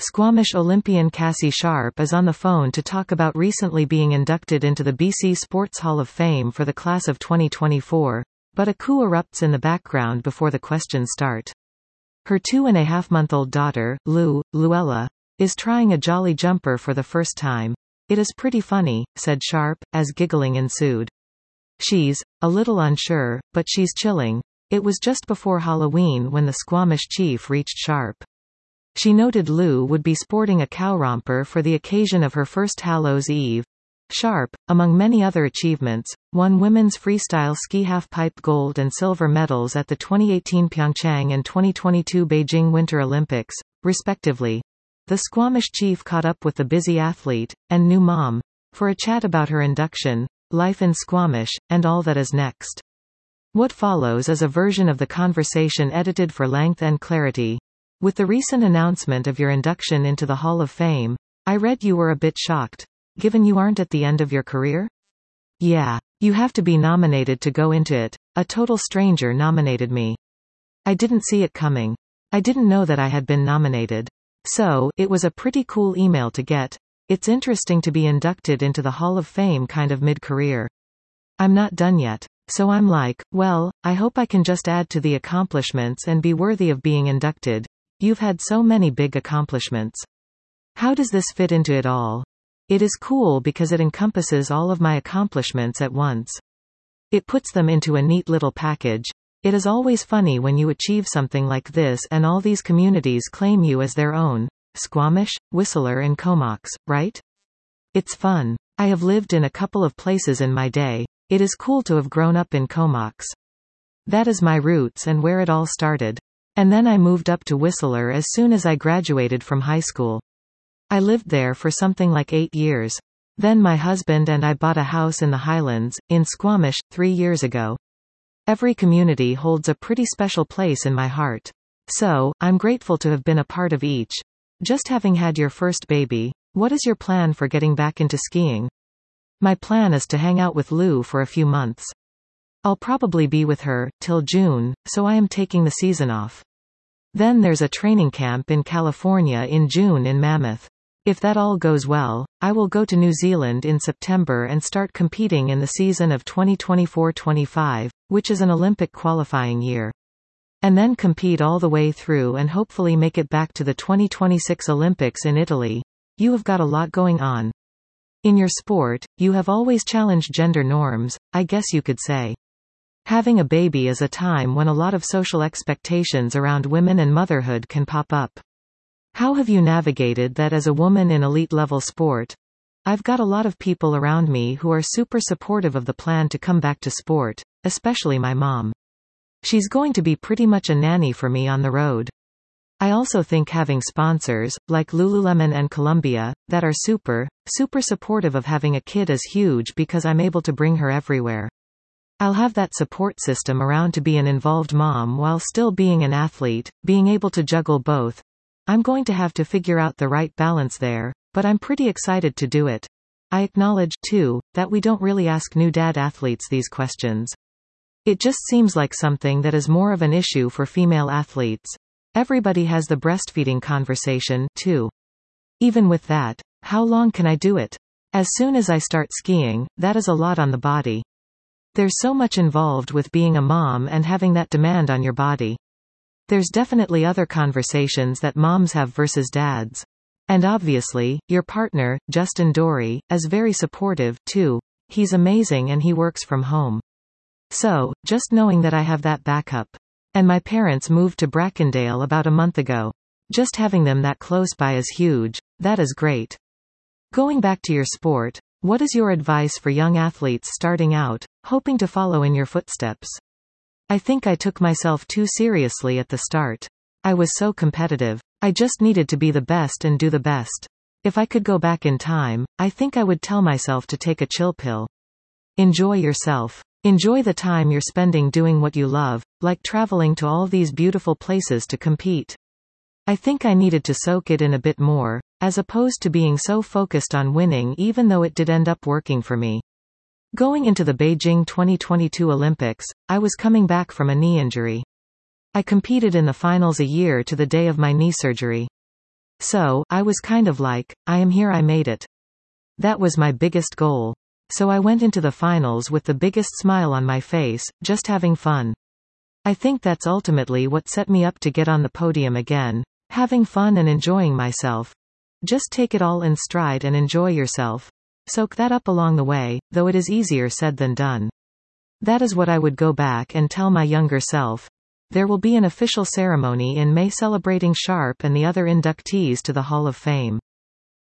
Squamish Olympian Cassie Sharpe is on the phone to talk about recently being inducted into the BC Sports Hall of Fame for the class of 2024, but a coup erupts in the background before the questions start. Her 2.5-month-old daughter, Luella, is trying a jolly jumper for the first time. "It is pretty funny," said Sharpe, as giggling ensued. She's a little unsure, but she's chilling. It was just before Halloween when the Squamish chief reached Sharpe. She noted Lou would be sporting a cow romper for the occasion of her first Hallows Eve. Sharpe, among many other achievements, won women's freestyle ski half-pipe gold and silver medals at the 2018 Pyeongchang and 2022 Beijing Winter Olympics, respectively. The Squamish chief caught up with the busy athlete, and new mom, for a chat about her induction, life in Squamish, and all that is next. What follows is a version of the conversation edited for length and clarity. "With the recent announcement of your induction into the Hall of Fame, I read you were a bit shocked, given you aren't at the end of your career?" "Yeah. You have to be nominated to go into it. A total stranger nominated me. I didn't see it coming. I didn't know that I had been nominated. So, it was a pretty cool email to get. It's interesting to be inducted into the Hall of Fame kind of mid-career. I'm not done yet. So I'm like, well, I hope I can just add to the accomplishments and be worthy of being inducted. You've had so many big accomplishments. How does this fit into it all? It is cool because it encompasses all of my accomplishments at once. It puts them into a neat little package. It is always funny when you achieve something like this and all these communities claim you as their own. Squamish, Whistler and Comox, right? It's fun. I have lived in a couple of places in my day. It is cool to have grown up in Comox. That is my roots and where it all started. And then I moved up to Whistler as soon as I graduated from high school. I lived there for something like 8 years. Then my husband and I bought a house in the Highlands, in Squamish, 3 years ago. Every community holds a pretty special place in my heart. So, I'm grateful to have been a part of each. Just having had your first baby, what is your plan for getting back into skiing? My plan is to hang out with Lou for a few months. I'll probably be with her, till June, so I am taking the season off. Then there's a training camp in California in June in Mammoth. If that all goes well, I will go to New Zealand in September and start competing in the season of 2024-25, which is an Olympic qualifying year. And then compete all the way through and hopefully make it back to the 2026 Olympics in Italy. You have got a lot going on. In your sport, you have always challenged gender norms, I guess you could say. Having a baby is a time when a lot of social expectations around women and motherhood can pop up. How have you navigated that as a woman in elite-level sport? I've got a lot of people around me who are super supportive of the plan to come back to sport, especially my mom. She's going to be pretty much a nanny for me on the road. I also think having sponsors, like Lululemon and Columbia, that are super supportive of having a kid is huge because I'm able to bring her everywhere. I'll have that support system around to be an involved mom while still being an athlete, being able to juggle both. I'm going to have to figure out the right balance there, but I'm pretty excited to do it. I acknowledge, too, that we don't really ask new dad athletes these questions. It just seems like something that is more of an issue for female athletes. Everybody has the breastfeeding conversation, too. Even with that, how long can I do it? As soon as I start skiing, that is a lot on the body. There's so much involved with being a mom and having that demand on your body. There's definitely other conversations that moms have versus dads. And obviously, your partner, Justin Dory, is very supportive, too. He's amazing and he works from home. So, just knowing that I have that backup. And my parents moved to Brackendale about a month ago. Just having them that close by is huge. That is great. Going back to your sport, what is your advice for young athletes starting out, hoping to follow in your footsteps? I think I took myself too seriously at the start. I was so competitive. I just needed to be the best and do the best. If I could go back in time, I think I would tell myself to take a chill pill. Enjoy yourself. Enjoy the time you're spending doing what you love, like traveling to all these beautiful places to compete. I think I needed to soak it in a bit more, as opposed to being so focused on winning even though it did end up working for me. Going into the Beijing 2022 Olympics, I was coming back from a knee injury. I competed in the finals a year to the day of my knee surgery. So, I was kind of like, I am here, I made it. That was my biggest goal. So I went into the finals with the biggest smile on my face, just having fun. I think that's ultimately what set me up to get on the podium again. Having fun and enjoying myself. Just take it all in stride and enjoy yourself. Soak that up along the way, though it is easier said than done. That is what I would go back and tell my younger self. There will be an official ceremony in May celebrating Sharp and the other inductees to the Hall of Fame.